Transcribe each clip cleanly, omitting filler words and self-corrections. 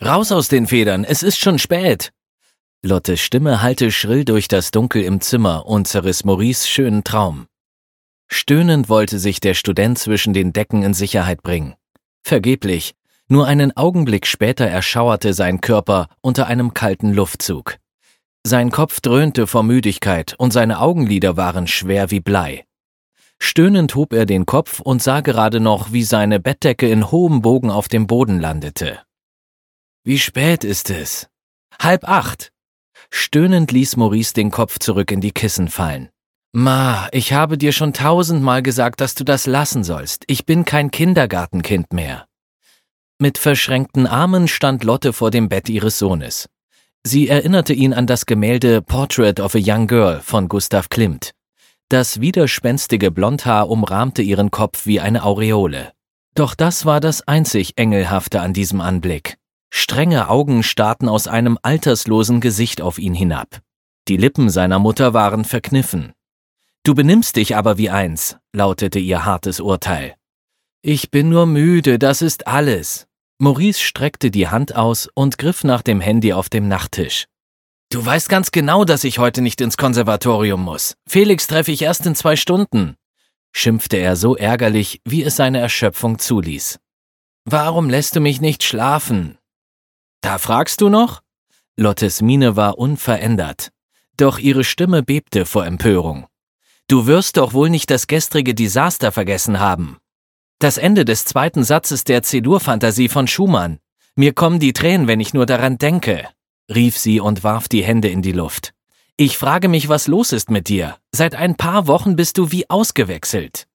Raus aus den Federn, es ist schon spät! Lottes Stimme hallte schrill durch das Dunkel im Zimmer und zerriss Maurice' schönen Traum. Stöhnend wollte sich der Student zwischen den Decken in Sicherheit bringen. Vergeblich, nur einen Augenblick später erschauerte sein Körper unter einem kalten Luftzug. Sein Kopf dröhnte vor Müdigkeit und seine Augenlider waren schwer wie Blei. Stöhnend hob er den Kopf und sah gerade noch, wie seine Bettdecke in hohem Bogen auf dem Boden landete. »Wie spät ist es?« »7:30. Stöhnend ließ Maurice den Kopf zurück in die Kissen fallen. »Ma, ich habe dir schon 1000-mal gesagt, dass du das lassen sollst. Ich bin kein Kindergartenkind mehr.« Mit verschränkten Armen stand Lotte vor dem Bett ihres Sohnes. Sie erinnerte ihn an das Gemälde Portrait of a Young Girl von Gustav Klimt. Das widerspenstige Blondhaar umrahmte ihren Kopf wie eine Aureole. Doch das war das einzig Engelhafte an diesem Anblick. Strenge Augen starrten aus einem alterslosen Gesicht auf ihn hinab. Die Lippen seiner Mutter waren verkniffen. »Du benimmst dich aber wie eins«, lautete ihr hartes Urteil. »Ich bin nur müde, das ist alles.« Maurice streckte die Hand aus und griff nach dem Handy auf dem Nachttisch. »Du weißt ganz genau, dass ich heute nicht ins Konservatorium muss. Felix treffe ich erst in 2 Stunden«, schimpfte er so ärgerlich, wie es seine Erschöpfung zuließ. »Warum lässt du mich nicht schlafen?« »Da fragst du noch?« Lottes Miene war unverändert, doch ihre Stimme bebte vor Empörung. »Du wirst doch wohl nicht das gestrige Desaster vergessen haben. Das Ende des 2. Satzes der C-Dur-Fantasie von Schumann. Mir kommen die Tränen, wenn ich nur daran denke«, rief sie und warf die Hände in die Luft. »Ich frage mich, was los ist mit dir. Seit ein paar Wochen bist du wie ausgewechselt.«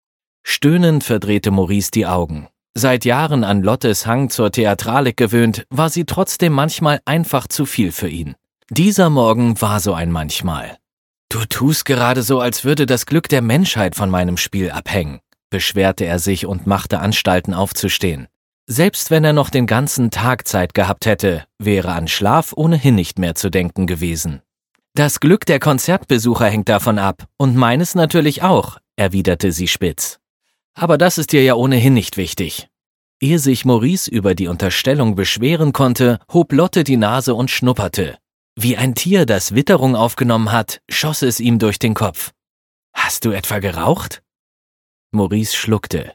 Stöhnend verdrehte Maurice die Augen. Seit Jahren an Lottes Hang zur Theatralik gewöhnt, war sie trotzdem manchmal einfach zu viel für ihn. Dieser Morgen war so ein Manchmal. »Du tust gerade so, als würde das Glück der Menschheit von meinem Spiel abhängen«, beschwerte er sich und machte Anstalten aufzustehen. Selbst wenn er noch den ganzen Tag Zeit gehabt hätte, wäre an Schlaf ohnehin nicht mehr zu denken gewesen. »Das Glück der Konzertbesucher hängt davon ab, und meines natürlich auch«, erwiderte sie spitz. »Aber das ist dir ja ohnehin nicht wichtig.« Ehe sich Maurice über die Unterstellung beschweren konnte, hob Lotte die Nase und schnupperte. Wie ein Tier, das Witterung aufgenommen hat, schoss es ihm durch den Kopf. »Hast du etwa geraucht?« Maurice schluckte.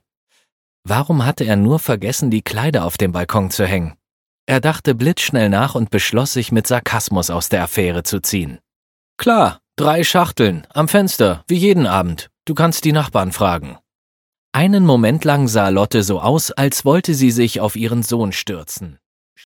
Warum hatte er nur vergessen, die Kleider auf dem Balkon zu hängen? Er dachte blitzschnell nach und beschloss, sich mit Sarkasmus aus der Affäre zu ziehen. »Klar, 3 Schachteln, am Fenster, wie jeden Abend. Du kannst die Nachbarn fragen.« Einen Moment lang sah Lotte so aus, als wollte sie sich auf ihren Sohn stürzen.